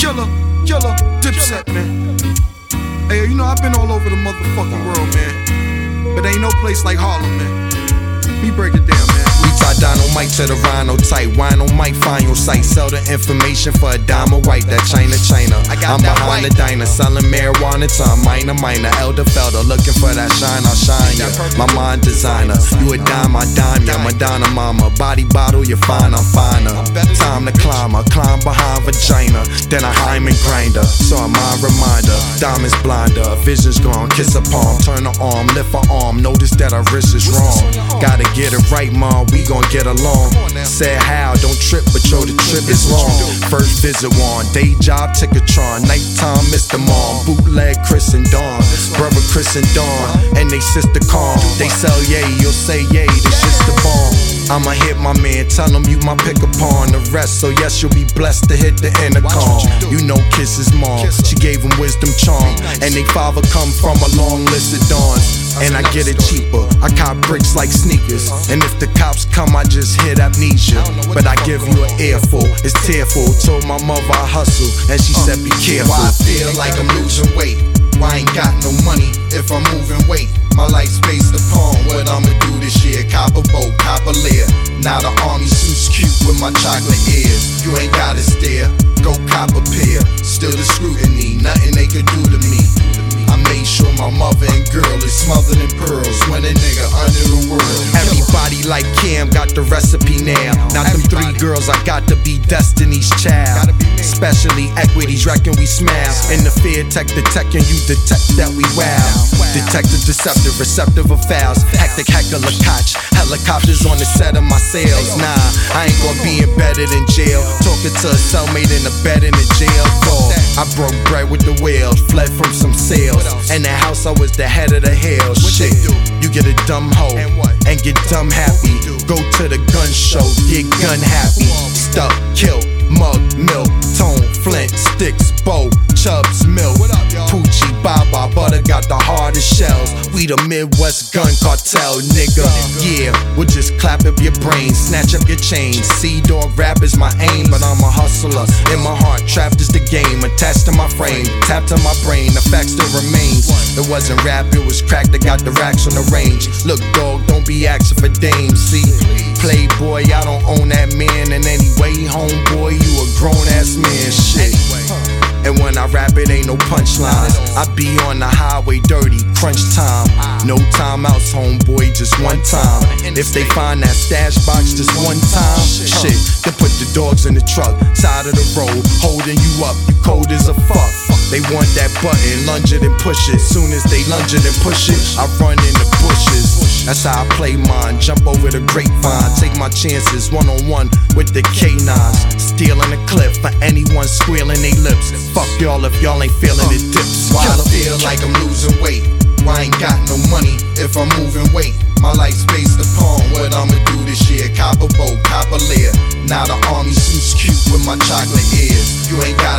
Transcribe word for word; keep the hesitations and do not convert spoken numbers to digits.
Killer, killer, Dipset, man. Hey, you know I've been all over the motherfucking world, man. But ain't no place like Harlem, man. We break it down, man. We tie dynamite to the rhino tight. Wino might find your site. Sell the information for a dime of white. That China, China. I'm behind the diner, selling marijuana to a minor, minor. Elder Felder, looking for that shine, I'll shine ya. My mind designer, you a dime, I dime ya. Madonna mama, body bottle, you're fine, I'm finer. Time to climb, I climb behind vagina. Then I hymen grinder, so I'm my reminder. Diamonds blinder, vision's gone. Kiss a palm, turn her arm, lift her arm. Notice that her wrist is wrong. Gotta get it right, mom, we gon' get along. Said how, don't trip, but yo, the trip is wrong. First visit one, day job, Ticketron. Nighttime, Mister Mom, bootleg Chris and Dawn. Brother Chris and Dawn, and they sister calm. They sell yay, you'll say yay, this just the bomb. I'ma hit my man, tell him you my pick upon the rest. So yes, you'll be blessed to hit the intercom. You know Kiss's mom, she gave him wisdom charm. And they father come from a long list of dawns. And I get it cheaper, I cop bricks like sneakers. And if the cops come, I just hit amnesia. But I give you an earful, it's tearful. Told my mother I hustle, and she said be careful. Why I feel like I'm losing weight, why I ain't got no money if I'm moving weight. My life's based upon what I'ma do this year. Copper boat, copper layer. Now the army suit's cute with my chocolate ears. You ain't gotta stare, go cop a pair. Still the scrutiny, nothing they could do to me. I made sure my mother and girl is smothered in pearls when a nigga under the world. Everybody like Cam got the recipe now. Now them three girls I got to be Destiny's child. Especially equities, reckon we smile. In the fear tech detecting, you detect that we wow. Detective deceptive, receptive of fouls. Hectic heckler catch. Helicopters on the set of my sails. Nah, I ain't gonna be embedded in jail. Talking to a cellmate in the bed in the jail door. I broke bread with the whale, fled from some sales. In the house, I was the head of the hell. Shit, you get a dumb hoe and get dumb happy. Go to the gun show, get gun happy. Stuck, kill, mug, milk, tone, flint, sticks, bow, chubs, milk. Poochie, Baba, butter got the hardest shells. We the Midwest gun cartel, nigga. Yeah, we'll just clap up your brain, snatch up your chain. Sea dog rap is my aim, but I'm a hustler. In my heart, trapped is the game, attached to my frame, tapped to my brain. The fact still remains. It wasn't rap, it was crack that got the racks on the range. Look, dog, don't be asking for dames. See, Playboy, I don't own that man in any way. Homeboy, you a grown ass man. Shit. And when I rap, it ain't no punchlines. I be on the highway dirty, crunch time. No timeouts, homeboy, just one time. If they find that stash box just one time, shit, they put the dogs in the truck, side of the road, holding you up, you cold as a fuck. They want that button, lunge it and push it. Soon as they lunge it and push it, I run in the bushes. That's how I play mine, jump over the grapevine. Take my chances, one on one with the K nines. Stealing the clip for anyone squealing they lips. Fuck y'all if y'all ain't feeling the dips. Why I feel like I'm losing weight, why I ain't got no money if I'm moving weight. My life's based upon what I'ma do this year. Copper boat, copper layer. Now the army suit's cute with my chocolate ears. You ain't got